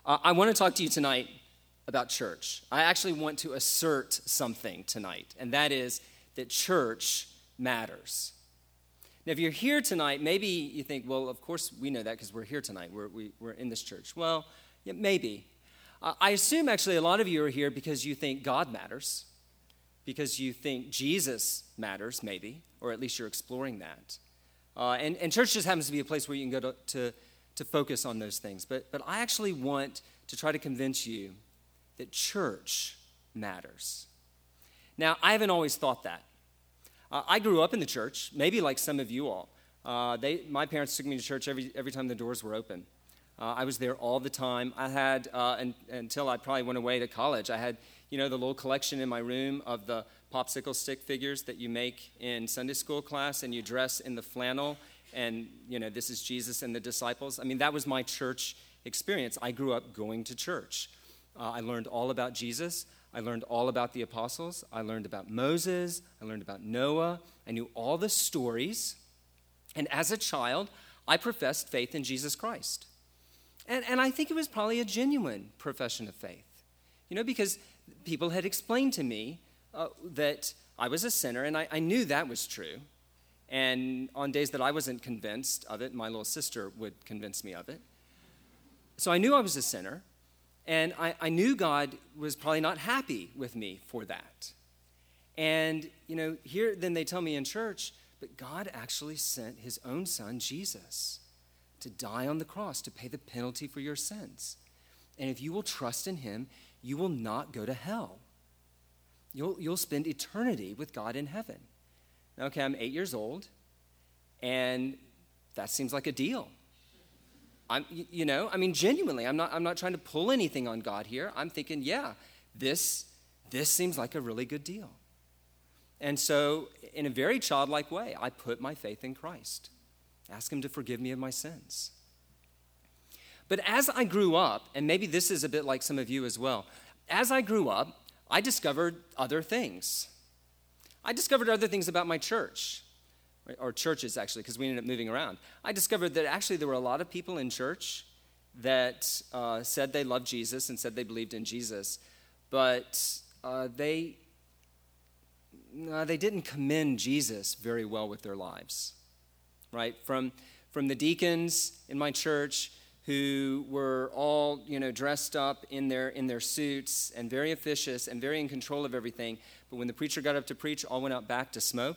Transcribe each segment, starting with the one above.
I want to talk to you tonight about church. I actually want to assert something tonight, and that is that church matters. Now, if you're here tonight, maybe you think, well, of course we know that because we're here tonight. We're in this church. Well, yeah, maybe. I assume actually a lot of you are here because you think God matters, because you think Jesus matters, maybe, or at least you're exploring that. And church just happens to be a place where you can go to focus on those things. But I actually want to try to convince you that church matters. Now, I haven't always thought that. I grew up in the church, maybe like some of you all. My parents took me to church every time the doors were open. I was there all the time. I had, until I probably went away to college, I had, the little collection in my room of the popsicle stick figures that you make in Sunday school class, and you dress in the flannel, and, this is Jesus and the disciples. I mean, that was my church experience. I grew up going to church. I learned all about Jesus. I learned all about the apostles. I learned about Moses. I learned about Noah. I knew all the stories. And as a child, I professed faith in Jesus Christ. And I think it was probably a genuine profession of faith, because people had explained to me that I was a sinner, and I knew that was true. And on days that I wasn't convinced of it, my little sister would convince me of it. So I knew I was a sinner. And I knew God was probably not happy with me for that. And, here then they tell me in church, but God actually sent his own son, Jesus, to die on the cross to pay the penalty for your sins. And if you will trust in him, you will not go to hell. You'll spend eternity with God in heaven. Okay, I'm 8 years old, and that seems like a deal. Genuinely, I'm not trying to pull anything on God here. I'm thinking, yeah, this seems like a really good deal. And so, in a very childlike way, I put my faith in Christ. Ask him to forgive me of my sins. But as I grew up, and maybe this is a bit like some of you as well, as I grew up, I discovered other things. I discovered other things about my church. Or churches, actually, because we ended up moving around. I discovered that actually there were a lot of people in church that said they loved Jesus and said they believed in Jesus, but they didn't commend Jesus very well with their lives, right? From the deacons in my church who were all, dressed up in their suits and very officious and very in control of everything, but when the preacher got up to preach, all went out back to smoke.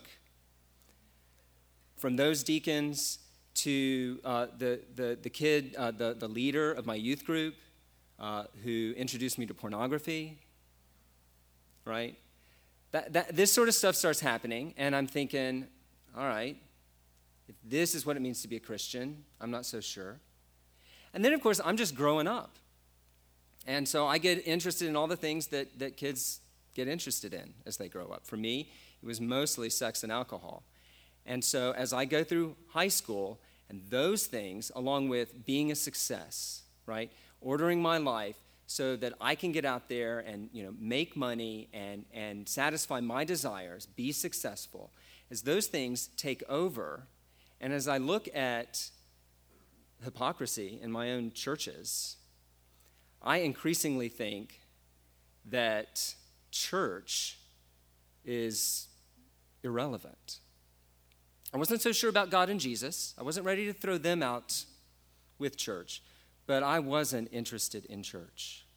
From those deacons to the kid, the leader of my youth group, who introduced me to pornography, right? This sort of stuff starts happening, and I'm thinking, all right, if this is what it means to be a Christian, I'm not so sure. And then, of course, I'm just growing up. And so I get interested in all the things that kids get interested in as they grow up. For me, it was mostly sex and alcohol. And so as I go through high school, and those things, along with being a success, right, ordering my life so that I can get out there and, make money and satisfy my desires, be successful, as those things take over, and as I look at hypocrisy in my own churches, I increasingly think that church is irrelevant. I wasn't so sure about God and Jesus. I wasn't ready to throw them out with church, but I wasn't interested in church.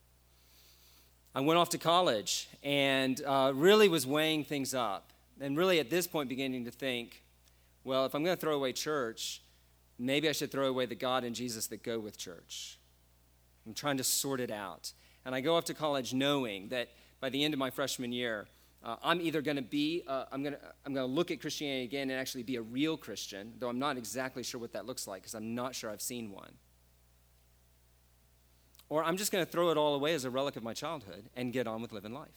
I went off to college and really was weighing things up, and really at this point beginning to think, well, if I'm going to throw away church, maybe I should throw away the God and Jesus that go with church. I'm trying to sort it out. And I go off to college knowing that by the end of my freshman year, I'm either going to be, I'm going to look at Christianity again and actually be a real Christian, though I'm not exactly sure what that looks like because I'm not sure I've seen one. Or I'm just going to throw it all away as a relic of my childhood and get on with living life.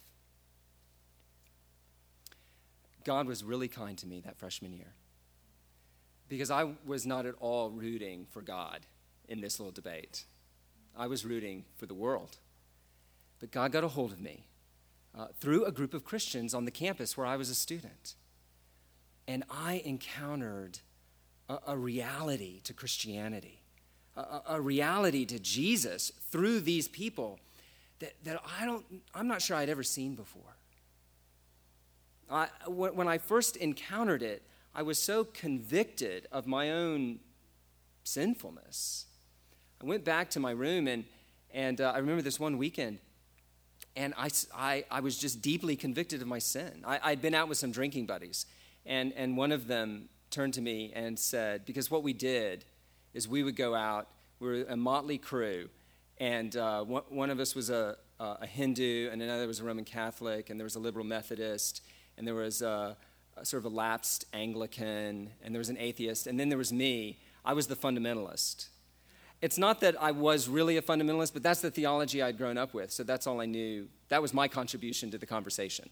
God was really kind to me that freshman year because I was not at all rooting for God in this little debate. I was rooting for the world. But God got a hold of me. Through a group of Christians on the campus where I was a student. And I encountered a reality to Christianity, a reality to Jesus through these people that I'm not sure I'd ever seen before. When I first encountered it, I was so convicted of my own sinfulness. I went back to my room, and I remember this one weekend, and I was just deeply convicted of my sin. I'd been out with some drinking buddies, and one of them turned to me and said, because what we did is we would go out, we were a motley crew, and one of us was a Hindu, and another was a Roman Catholic, and there was a liberal Methodist, and there was a sort of a lapsed Anglican, and there was an atheist, and then there was me. I was the fundamentalist. It's not that I was really a fundamentalist, but that's the theology I'd grown up with, so that's all I knew. That was my contribution to the conversation.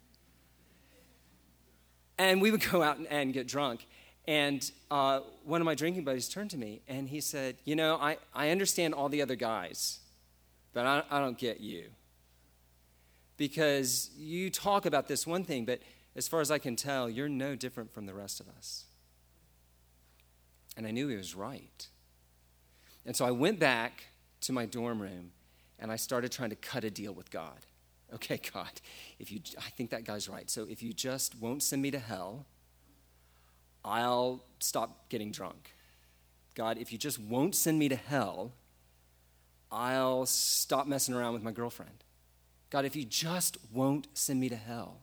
And we would go out and get drunk, and one of my drinking buddies turned to me, and he said, I understand all the other guys, but I don't get you. Because you talk about this one thing, but as far as I can tell, you're no different from the rest of us. And I knew he was right. And so I went back to my dorm room, and I started trying to cut a deal with God. Okay, God, I think that guy's right. So if you just won't send me to hell, I'll stop getting drunk. God, if you just won't send me to hell, I'll stop messing around with my girlfriend. God, if you just won't send me to hell.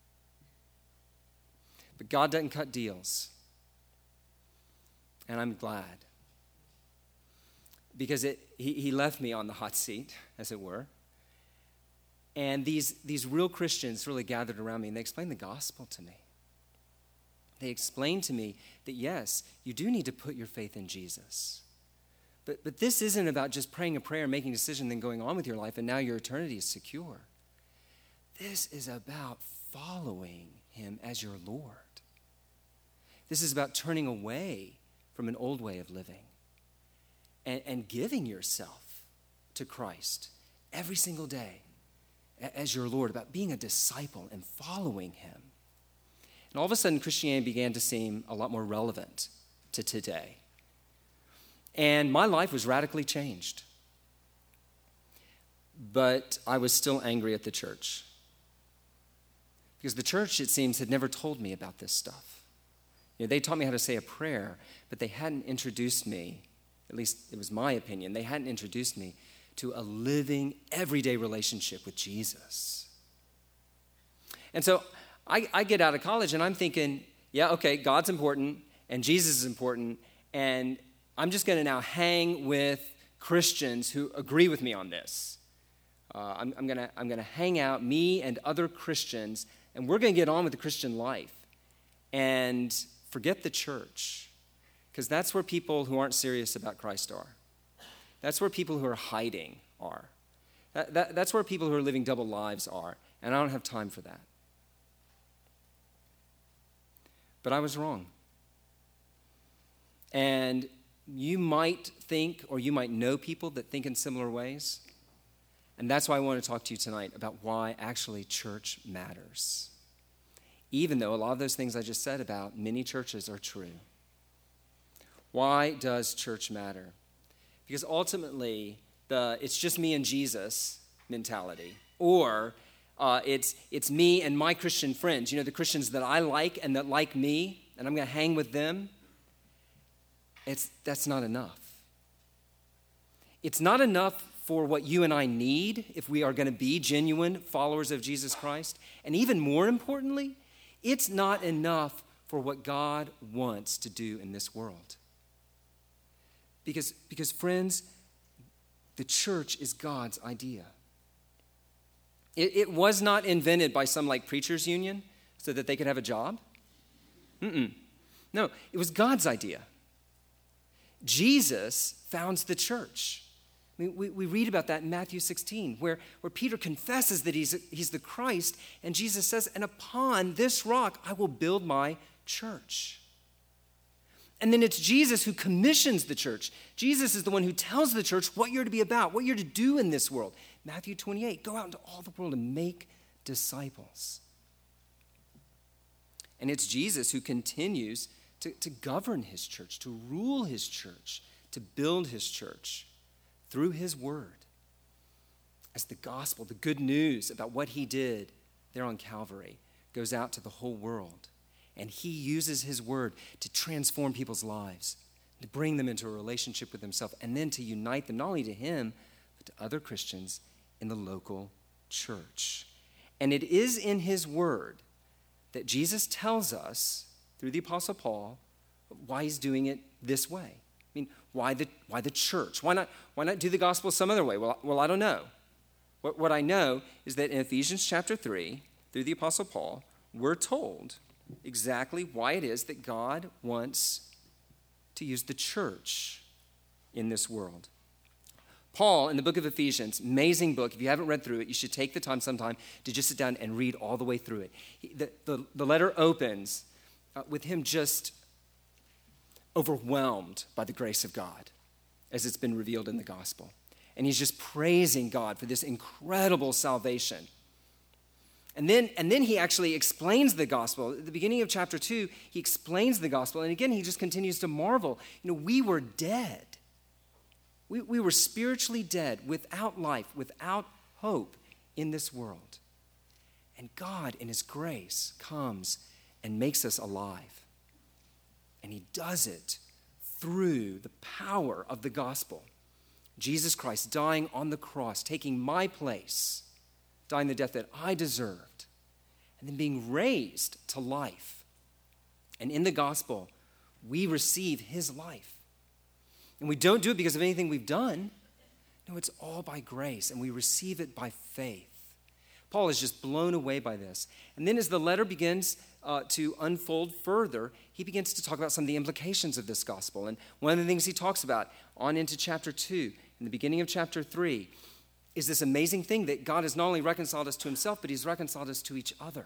But God doesn't cut deals. And I'm glad. Because he left me on the hot seat, as it were. And these real Christians really gathered around me, and they explained the gospel to me. They explained to me that, yes, you do need to put your faith in Jesus. But this isn't about just praying a prayer, making a decision, then going on with your life, and now your eternity is secure. This is about following him as your Lord. This is about turning away from an old way of living and giving yourself to Christ every single day as your Lord, about being a disciple and following him. And all of a sudden, Christianity began to seem a lot more relevant to today. And my life was radically changed. But I was still angry at the church. Because the church, it seems, had never told me about this stuff. They taught me how to say a prayer, but they hadn't introduced me, at least it was my opinion, they hadn't introduced me to a living, everyday relationship with Jesus. And so I get out of college and I'm thinking, yeah, okay, God's important and Jesus is important, and I'm just going to now hang with Christians who agree with me on this. I'm going to hang out, me and other Christians, and we're going to get on with the Christian life and forget the church, because that's where people who aren't serious about Christ are. That's where people who are hiding are. That's where people who are living double lives are, and I don't have time for that. But I was wrong. And you might think, or you might know people that think in similar ways. And that's why I want to talk to you tonight about why actually church matters. Even though a lot of those things I just said about many churches are true. Why does church matter? Because ultimately, it's just me and Jesus mentality, or it's me and my Christian friends, the Christians that I like and that like me, and I'm going to hang with them. That's not enough. It's not enough for what you and I need if we are going to be genuine followers of Jesus Christ. And even more importantly, it's not enough for what God wants to do in this world. Because friends, the church is God's idea. It was not invented by some preachers union so that they could have a job. No, it was God's idea. Jesus founds the church. I mean, we read about that in Matthew 16, where Peter confesses that he's the Christ, and Jesus says, and upon this rock I will build my church. And then it's Jesus who commissions the church. Jesus is the one who tells the church what you're to be about, what you're to do in this world. Matthew 28, go out into all the world and make disciples. And it's Jesus who continues to govern his church, to rule his church, to build his church through his word as the gospel, the good news about what he did there on Calvary, goes out to the whole world. And he uses his word to transform people's lives, to bring them into a relationship with himself, and then to unite them not only to him, but to other Christians in the local church. And it is in his word that Jesus tells us, through the Apostle Paul, why he's doing it this way. I mean, why the church? Why not do the gospel some other way? Well, I don't know. What I know is that in Ephesians chapter 3, through the Apostle Paul, we're told exactly why it is that God wants to use the church in this world. Paul, in the book of Ephesians, amazing book. If you haven't read through it, you should take the time sometime to just sit down and read all the way through it. The letter opens with him just overwhelmed by the grace of God as it's been revealed in the gospel. And he's just praising God for this incredible salvation. And then he actually explains the gospel. At the beginning of chapter 2, he explains the gospel. And again, he just continues to marvel. We were dead. We were spiritually dead, without life, without hope in this world. And God, in his grace, comes and makes us alive. And he does it through the power of the gospel. Jesus Christ dying on the cross, taking my place, dying the death that I deserved, and then being raised to life. And in the gospel, we receive his life. And we don't do it because of anything we've done. No, it's all by grace, and we receive it by faith. Paul is just blown away by this. And then as the letter begins to unfold further, he begins to talk about some of the implications of this gospel. And one of the things he talks about on into chapter 2, in the beginning of chapter 3, is this amazing thing that God has not only reconciled us to himself, but he's reconciled us to each other.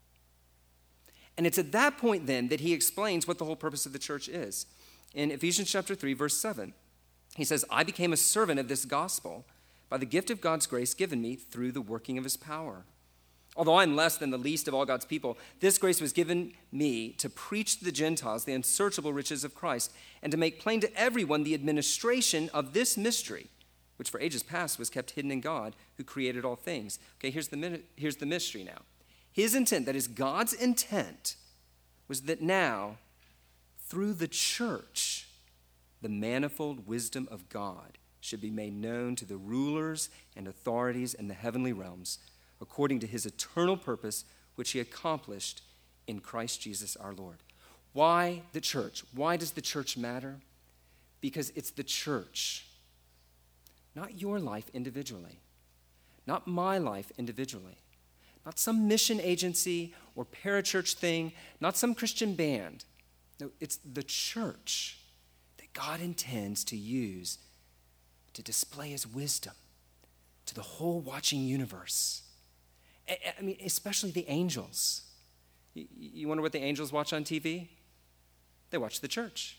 And it's at that point then that he explains what the whole purpose of the church is. In Ephesians chapter 3, verse 7, he says, I became a servant of this gospel by the gift of God's grace given me through the working of his power. Although I'm less than the least of all God's people, this grace was given me to preach to the Gentiles the unsearchable riches of Christ and to make plain to everyone the administration of this mystery, which for ages past was kept hidden in God, who created all things. Okay, here's the mystery now. His intent, that is God's intent, was that now, through the church, the manifold wisdom of God should be made known to the rulers and authorities in the heavenly realms, according to his eternal purpose, which he accomplished in Christ Jesus our Lord. Why the church? Why does the church matter? Because it's the church, not your life individually, not my life individually, not some mission agency or parachurch thing, not some Christian band. No, it's the church that God intends to use to display his wisdom to the whole watching universe. I mean, especially the angels. You wonder what the angels watch on TV? They watch the church.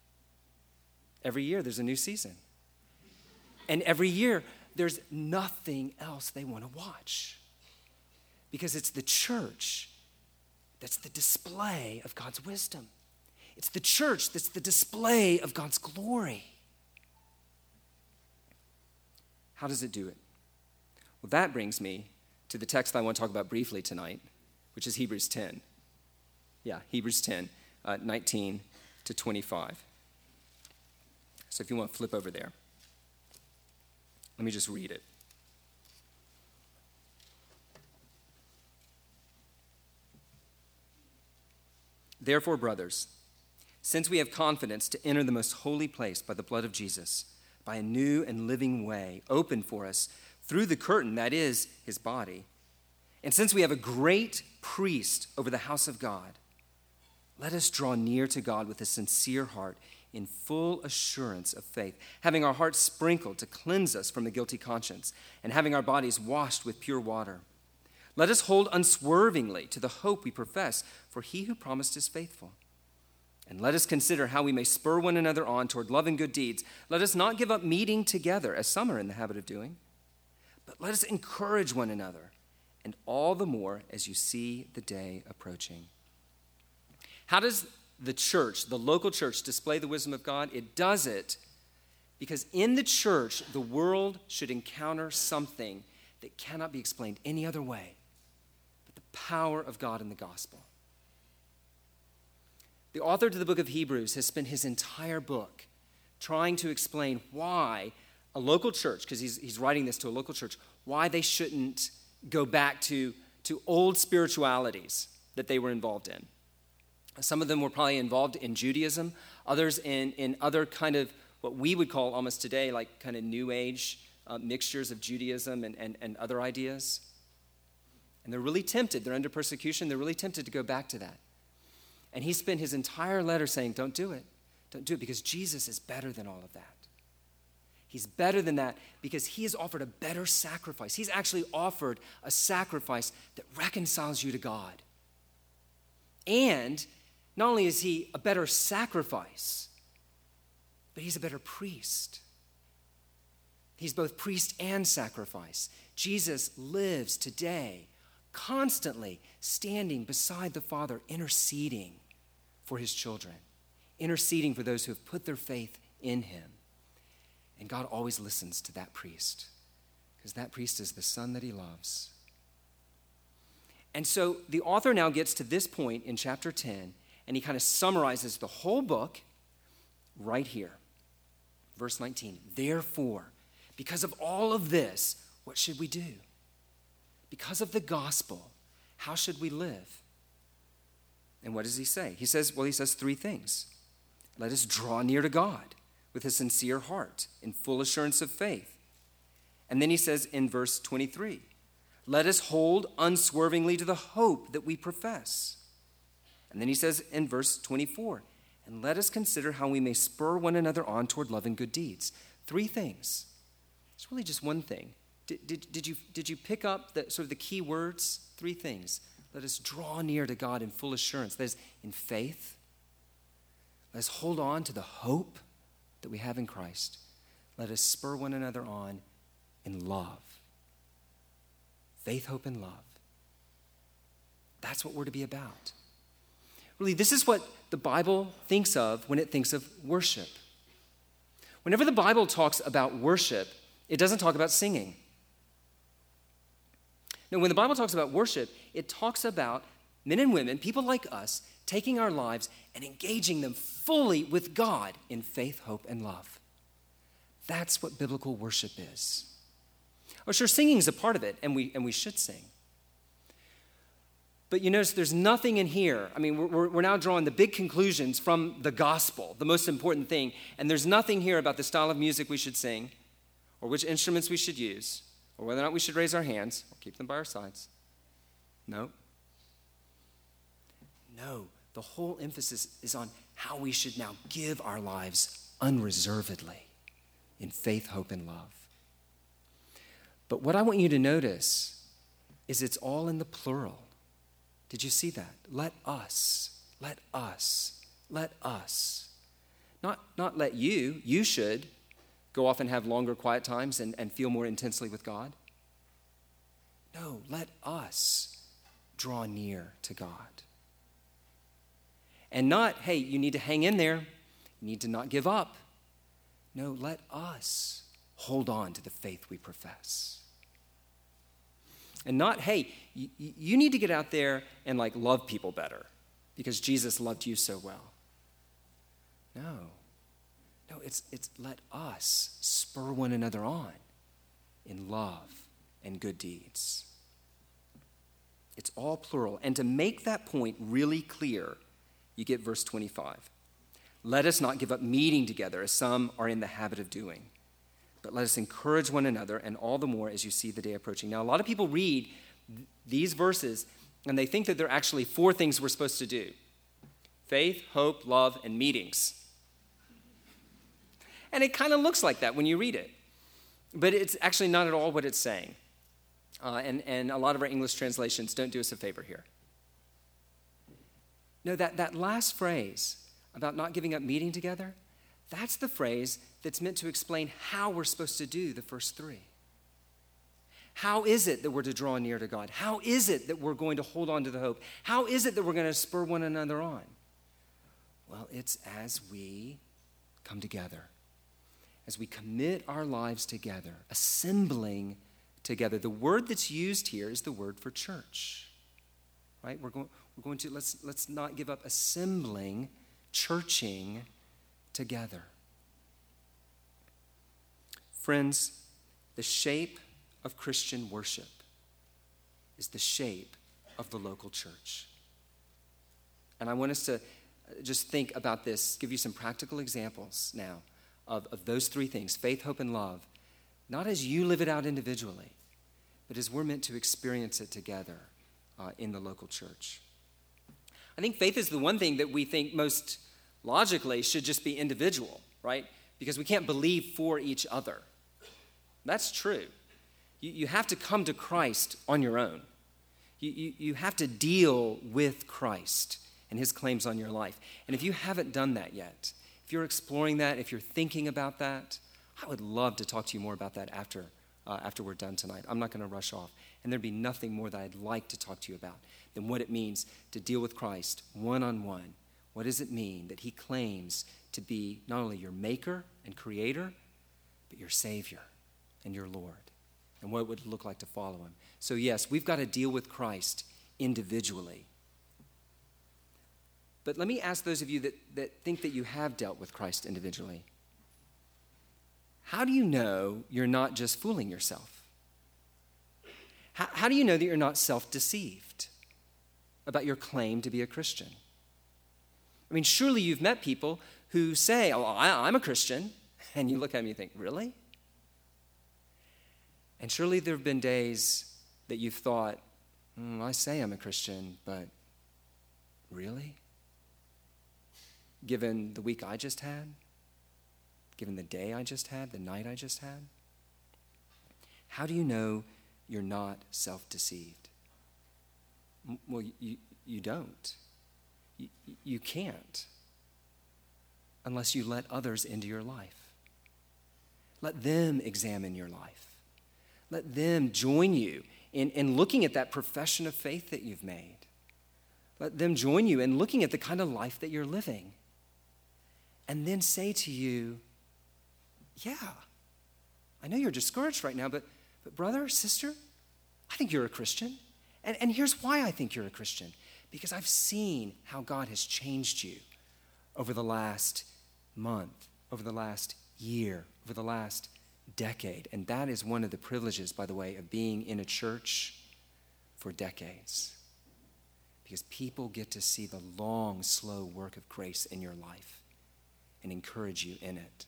Every year there's a new season. And every year there's nothing else they want to watch. Because it's the church that's the display of God's wisdom. It's the church that's the display of God's glory. How does it do it? Well, that brings me to the text I want to talk about briefly tonight, which is Hebrews 10. Yeah, Hebrews 10, 19 to 25. So if you want to flip over there, let me just read it. Therefore, brothers, since we have confidence to enter the most holy place by the blood of Jesus, by a new and living way opened for us through the curtain, that is, his body, and since we have a great priest over the house of God, let us draw near to God with a sincere heart in full assurance of faith, having our hearts sprinkled to cleanse us from a guilty conscience, and having our bodies washed with pure water. Let us hold unswervingly to the hope we profess, for he who promised is faithful. And let us consider how we may spur one another on toward love and good deeds. Let us not give up meeting together, as some are in the habit of doing, but let us encourage one another, and all the more as you see the day approaching. How does the church, the local church, display the wisdom of God? It does it Because in the church, the world should encounter something that cannot be explained any other way but the power of God in the gospel. The author to the book of Hebrews has spent his entire book trying to explain why a local church, because he's writing this to a local church, why they shouldn't go back to old spiritualities that they were involved in. Some of them were probably involved in Judaism, others in other kind of what we would call almost today like kind of New Age mixtures of Judaism and other ideas. And they're really tempted. They're under persecution. They're really tempted to go back to that. And he spent his entire letter saying, don't do it. Don't do it because Jesus is better than all of that. He's better than that because he has offered a better sacrifice. He's actually offered a sacrifice that reconciles you to God. And not only is he a better sacrifice, but he's a better priest. He's both priest and sacrifice. Jesus lives today constantly standing beside the Father, interceding for his children, interceding for those who have put their faith in him. And God always listens to that priest because that priest is the Son that he loves. And so the author now gets to this point in chapter 10, and he kind of summarizes the whole book right here. Verse 19, therefore, because of all of this, what should we do? Because of the gospel, how should we live? And what does he say? He says three things. Let us draw near to God with a sincere heart, in full assurance of faith. And then he says in verse 23, let us hold unswervingly to the hope that we profess. And then he says in verse 24, and let us consider how we may spur one another on toward love and good deeds. Three things. It's really just one thing. Did you pick up the sort of the key words? Three things. Let us draw near to God in full assurance. That is, in faith. Let us hold on to the hope that we have in Christ. Let us spur one another on in love. Faith, hope, and love. That's what we're to be about. Really, this is what the Bible thinks of when it thinks of worship. Whenever the Bible talks about worship, it doesn't talk about singing. No, when the Bible talks about worship, it talks about men and women, people like us, taking our lives and engaging them fully with God in faith, hope, and love. That's what biblical worship is. Oh, sure, singing is a part of it, and we should sing. But you notice there's nothing in here. I mean, we're now drawing the big conclusions from the gospel, the most important thing, and there's nothing here about the style of music we should sing, or which instruments we should use, or whether or not we should raise our hands or keep them by our sides. No. No, the whole emphasis is on how we should now give our lives unreservedly in faith, hope, and love. But what I want you to notice is it's all in the plural. Did you see that? Let us, let us, let us. Not let you. You should go off and have longer quiet times and feel more intensely with God. No, let us draw near to God. And not, hey, you need to hang in there. You need to not give up. No, let us hold on to the faith we profess. And not, hey, you need to get out there and like love people better because Jesus loved you so well. No, it's let us spur one another on in love and good deeds. It's all plural. And to make that point really clear, you get verse 25. Let us not give up meeting together as some are in the habit of doing, but let us encourage one another, and all the more as you see the day approaching. Now, a lot of people read these verses, and they think that there are actually four things we're supposed to do: faith, hope, love, and meetings. And it kind of looks like that when you read it. But it's actually not at all what it's saying. And a lot of our English translations don't do us a favor here. No, that last phrase about not giving up meeting together, that's the phrase that's meant to explain how we're supposed to do the first three. How is it that we're to draw near to God? How is it that we're going to hold on to the hope? How is it that we're going to spur one another on? Well, it's as we come together, as we commit our lives together, assembling together. The word that's used here is the word for church, right? We're going to, let's not give up assembling, churching together. Friends, the shape of Christian worship is the shape of the local church. And I want us to just think about this, give you some practical examples now of those three things, faith, hope, and love, not as you live it out individually, but as we're meant to experience it together in the local church. I think faith is the one thing that we think most logically should just be individual, right? Because we can't believe for each other. That's true. You have to come to Christ on your own. You have to deal with Christ and his claims on your life. And if you haven't done that yet, if you're exploring that, if you're thinking about that, I would love to talk to you more about that after we're done tonight. I'm not going to rush off. And there'd be nothing more that I'd like to talk to you about than what it means to deal with Christ one-on-one. What does it mean that he claims to be not only your maker and creator, but your Savior and your Lord, and what it would look like to follow him. So yes, we've got to deal with Christ individually. But let me ask those of you that think that you have dealt with Christ individually. How do you know you're not just fooling yourself? How do you know that you're not self-deceived about your claim to be a Christian? I mean, surely you've met people who say, oh, I'm a Christian, and you look at me and think, really? And surely there have been days that you've thought, I say I'm a Christian, but really? Given the week I just had? Given the day I just had, the night I just had? How do you know you're not self-deceived? Well, you don't. You can't unless you let others into your life. Let them examine your life. Let them join you in looking at that profession of faith that you've made. Let them join you in looking at the kind of life that you're living. And then say to you, yeah, I know you're discouraged right now, but brother, sister, I think you're a Christian. And here's why I think you're a Christian. Because I've seen how God has changed you over the last month, over the last year, over the last decade. And that is one of the privileges, by the way, of being in a church for decades. Because people get to see the long, slow work of grace in your life and encourage you in it.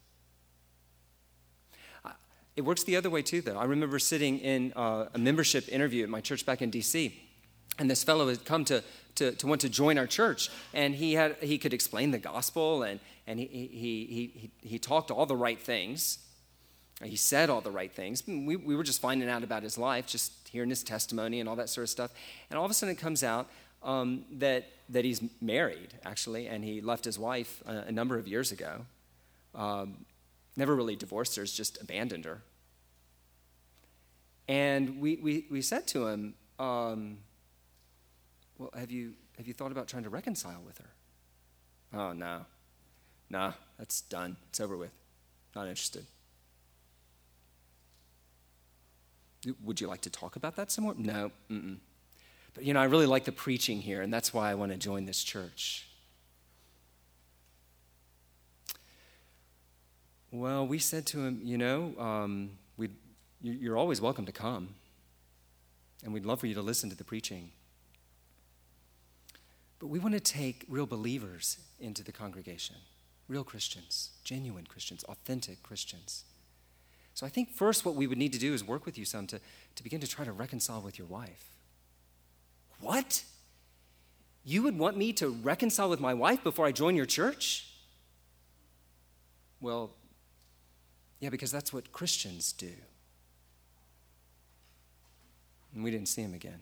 It works the other way too, though. I remember sitting in a membership interview at my church back in D.C., and this fellow had come to want to join our church, and he could explain the gospel, and he talked all the right things. He said all the right things. We were just finding out about his life, just hearing his testimony and all that sort of stuff. And all of a sudden it comes out that he's married, actually, and he left his wife a number of years ago. Never really divorced her, just abandoned her. And we said to him, well, have you thought about trying to reconcile with her? Oh, no, that's done. It's over with. Not interested. Would you like to talk about that some more? No, But, I really like the preaching here, and that's why I want to join this church. Well, we said to him, you're always welcome to come, and we'd love for you to listen to the preaching. But we want to take real believers into the congregation, real Christians, genuine Christians, authentic Christians. So I think first what we would need to do is work with you some to begin to try to reconcile with your wife. What? You would want me to reconcile with my wife before I join your church? Well, yeah, because that's what Christians do. And we didn't see him again.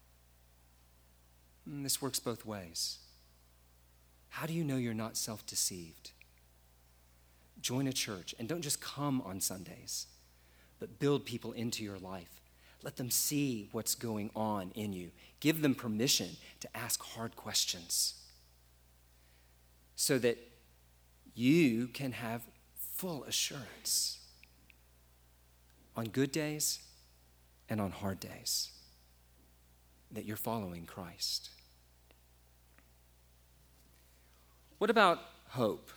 And this works both ways. How do you know you're not self-deceived? Join a church, and don't just come on Sundays, but build people into your life. Let them see what's going on in you. Give them permission to ask hard questions so that you can have full assurance on good days and on hard days that you're following Christ. What about hope?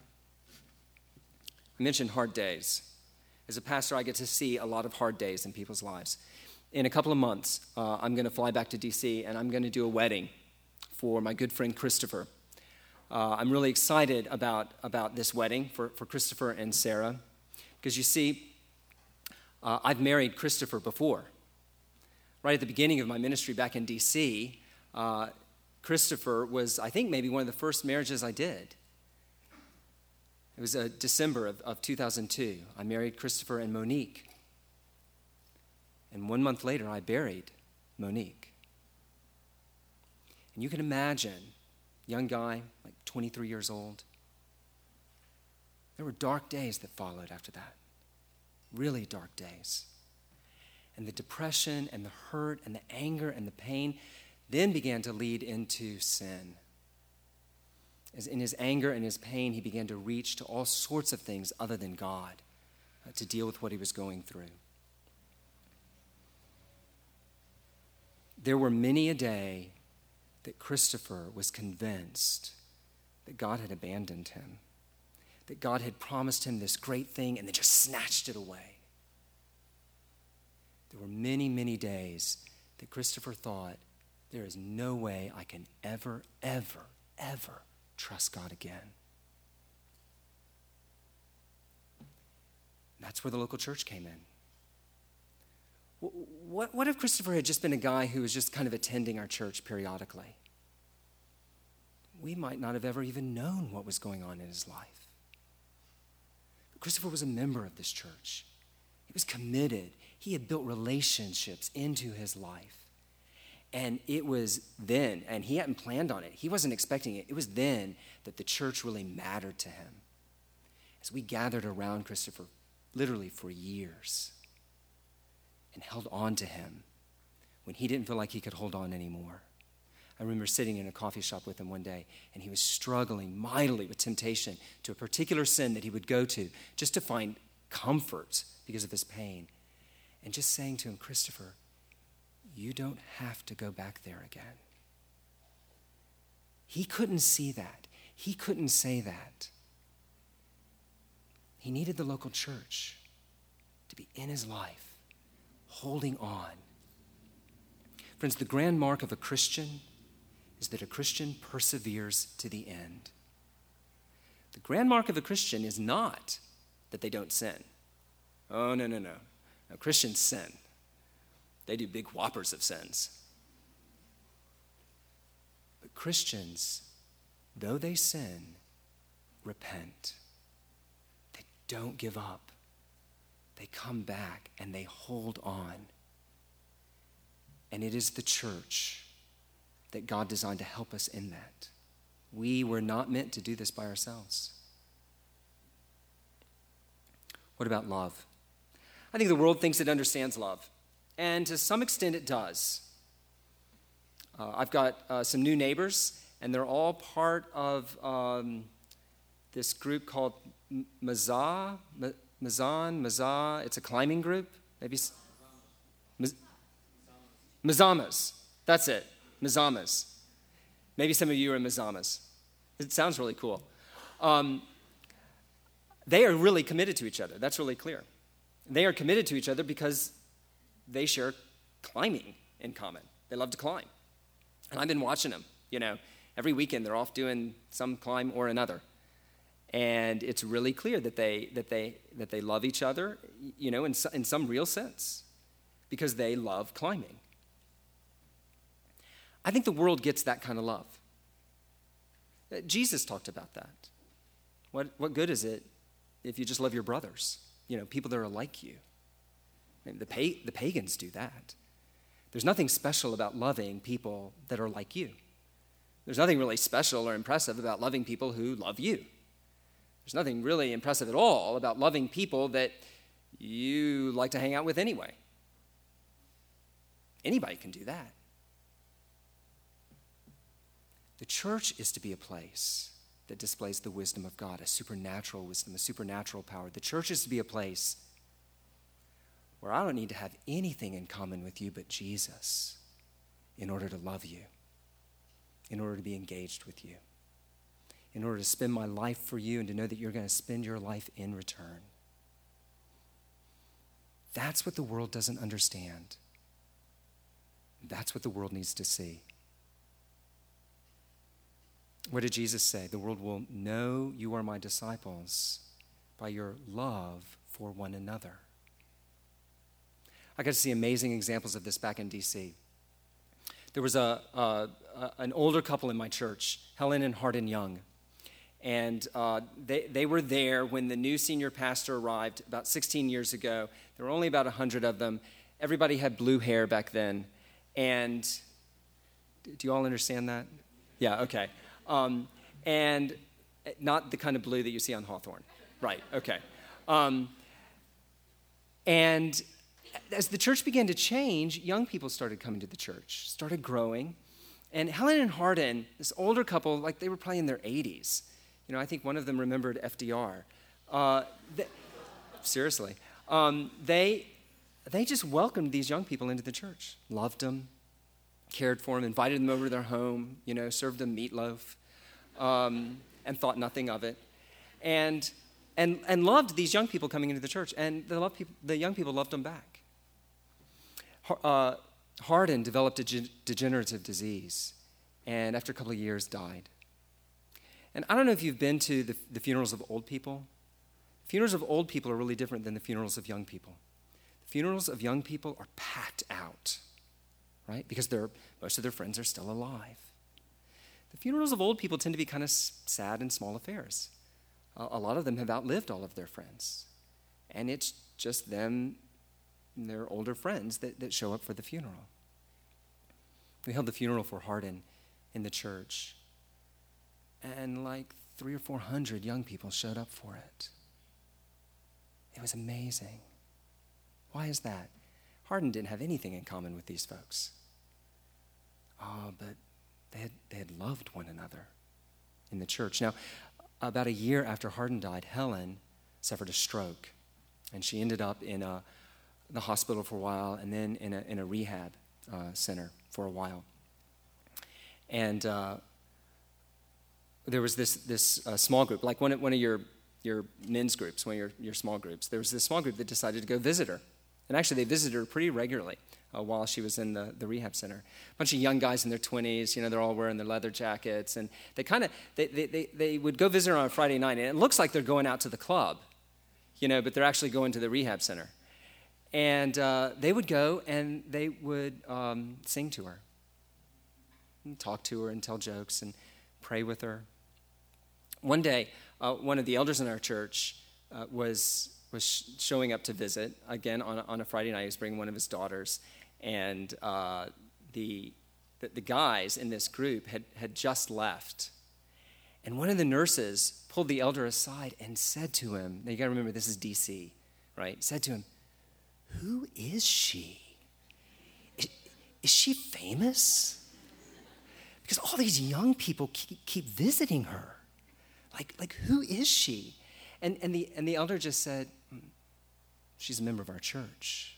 I mentioned hard days. As a pastor, I get to see a lot of hard days in people's lives. In a couple of months, I'm going to fly back to D.C., and I'm going to do a wedding for my good friend Christopher. I'm really excited about this wedding for Christopher and Sarah, because you see, I've married Christopher before. Right at the beginning of my ministry back in D.C., Christopher was, I think, maybe one of the first marriages I did. It was December of 2002. I married Christopher and Monique. And 1 month later, I buried Monique. And you can imagine, young guy, like 23 years old. There were dark days that followed after that. Really dark days. And the depression and the hurt and the anger and the pain then began to lead into sin. As in his anger and his pain, he began to reach to all sorts of things other than God to deal with what he was going through. There were many a day that Christopher was convinced that God had abandoned him, that God had promised him this great thing and then just snatched it away. There were many, many days that Christopher thought, there is no way I can ever, ever, ever trust God again. That's where the local church came in. What if Christopher had just been a guy who was just kind of attending our church periodically? We might not have ever even known what was going on in his life. But Christopher was a member of this church. He was committed. He had built relationships into his life. And it was then, and he hadn't planned on it. He wasn't expecting it. It was then that the church really mattered to him. As we gathered around Christopher literally for years and held on to him when he didn't feel like he could hold on anymore. I remember sitting in a coffee shop with him one day, and he was struggling mightily with temptation to a particular sin that he would go to just to find comfort because of his pain. And just saying to him, Christopher, you don't have to go back there again. He couldn't see that. He couldn't say that. He needed the local church to be in his life, holding on. Friends, the grand mark of a Christian is that a Christian perseveres to the end. The grand mark of a Christian is not that they don't sin. Oh, no. No, Christians sin. They do big whoppers of sins. But Christians, though they sin, repent. They don't give up. They come back and they hold on. And it is the church that God designed to help us in that. We were not meant to do this by ourselves. What about love? I think the world thinks it understands love. And to some extent it does. I've got some new neighbors, and they're all part of this group called Mazah. It's a climbing group. Maybe Mazamas. That's it. Mazamas. Maybe some of you are in Mazamas. It sounds really cool. They are really committed to each other. That's really clear. They are committed to each other because they share climbing in common. They love to climb. And I've been watching them, every weekend they're off doing some climb or another. And it's really clear that they love each other, in some real sense, because they love climbing. I think the world gets that kind of love. Jesus talked about that. What good is it if you just love your brothers? People that are like you. The pagans do that. There's nothing special about loving people that are like you. There's nothing really special or impressive about loving people who love you. There's nothing really impressive at all about loving people that you like to hang out with anyway. Anybody can do that. The church is to be a place that displays the wisdom of God, a supernatural wisdom, a supernatural power. The church is to be a place where I don't need to have anything in common with you but Jesus in order to love you, in order to be engaged with you, in order to spend my life for you and to know that you're going to spend your life in return. That's what the world doesn't understand. That's what the world needs to see. What did Jesus say? The world will know you are my disciples by your love for one another. I got to see amazing examples of this back in D.C. There was an older couple in my church, Helen and Hardin Young. And they were there when the new senior pastor arrived about 16 years ago. There were only about 100 of them. Everybody had blue hair back then. And do you all understand that? Yeah, okay. And not the kind of blue that you see on Hawthorne. Right, okay. And as the church began to change, young people started coming to the church, started growing. And Helen and Hardin, this older couple, like they were probably in their 80s. You know, I think one of them remembered FDR. Seriously. They just welcomed these young people into the church, loved them, cared for them, invited them over to their home, you know, served them meatloaf, and thought nothing of it. And loved these young people coming into the church, and the young people loved them back. Hardin developed a degenerative disease, and after a couple of years died. And I don't know if you've been to the funerals of old people. Funerals of old people are really different than the funerals of young people. The funerals of young people are packed out, right? Because most of their friends are still alive. The funerals of old people tend to be kind of sad and small affairs. A lot of them have outlived all of their friends. And it's just them and their older friends that show up for the funeral. We held the funeral for Hardin in the church. And like 300 or 400 young people showed up for it. It was amazing. Why is that? Hardin didn't have anything in common with these folks. But they had loved one another in the church. Now, about a year after Hardin died, Helen suffered a stroke, and she ended up in the hospital for a while, and then in a rehab center for a while. And there was this small group, like one of your men's groups, one of your small groups. There was this small group that decided to go visit her. And actually, they visited her pretty regularly while she was in the rehab center. A bunch of young guys in their 20s, you know, they're all wearing their leather jackets. And they would go visit her on a Friday night. And it looks like they're going out to the club, you know, but they're actually going to the rehab center. And they would go and they would sing to her, and talk to her and tell jokes and pray with her. One day, one of the elders in our church was showing up to visit, again, on a Friday night. He was bringing one of his daughters. And the guys in this group had just left. And one of the nurses pulled the elder aside and said to him, now you got to remember, this is D.C., right? Said to him, "Who is she? Is she famous? Because all these young people keep visiting her. Like who is she?" And the elder just said, "She's a member of our church."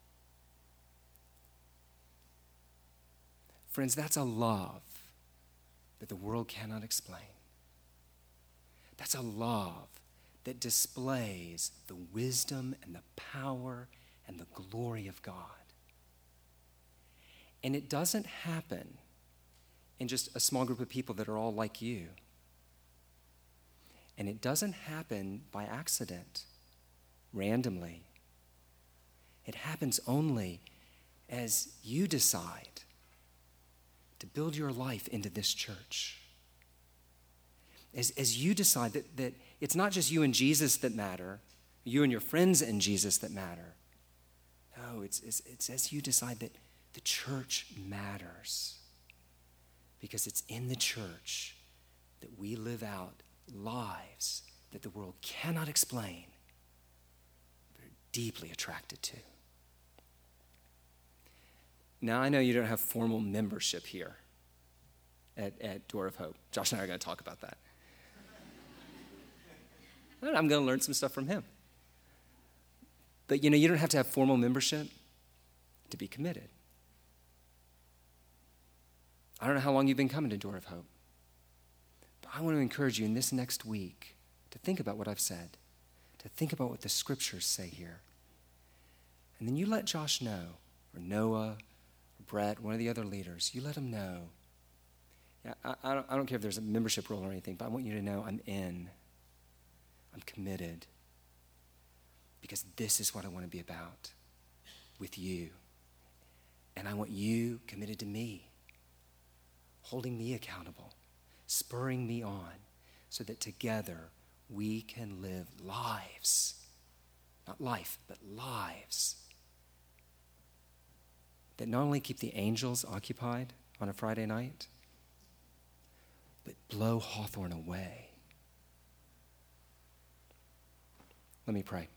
Friends, that's a love that the world cannot explain. That's a love that displays the wisdom and the power and the glory of God. And it doesn't happen in just a small group of people that are all like you. And it doesn't happen by accident, randomly. It happens only as you decide to build your life into this church. As you decide that it's not just you and Jesus that matter, you and your friends and Jesus that matter. No, it's as you decide that the church matters. Because it's in the church that we live out lives that the world cannot explain, but are deeply attracted to. Now, I know you don't have formal membership here at Door of Hope. Josh and I are going to talk about that. I'm going to learn some stuff from him. But you don't have to have formal membership to be committed. I don't know how long you've been coming to Door of Hope, but I want to encourage you in this next week to think about what I've said, to think about what the scriptures say here. And then you let Josh know, or Noah, or Brett, one of the other leaders, you let them know. Yeah, I don't care if there's a membership rule or anything, but I want you to know I'm in. I'm committed. Because this is what I want to be about with you. And I want you committed to me, holding me accountable, spurring me on, so that together we can live lives, not life, but lives, that not only keep the angels occupied on a Friday night, but blow Hawthorne away. Let me pray.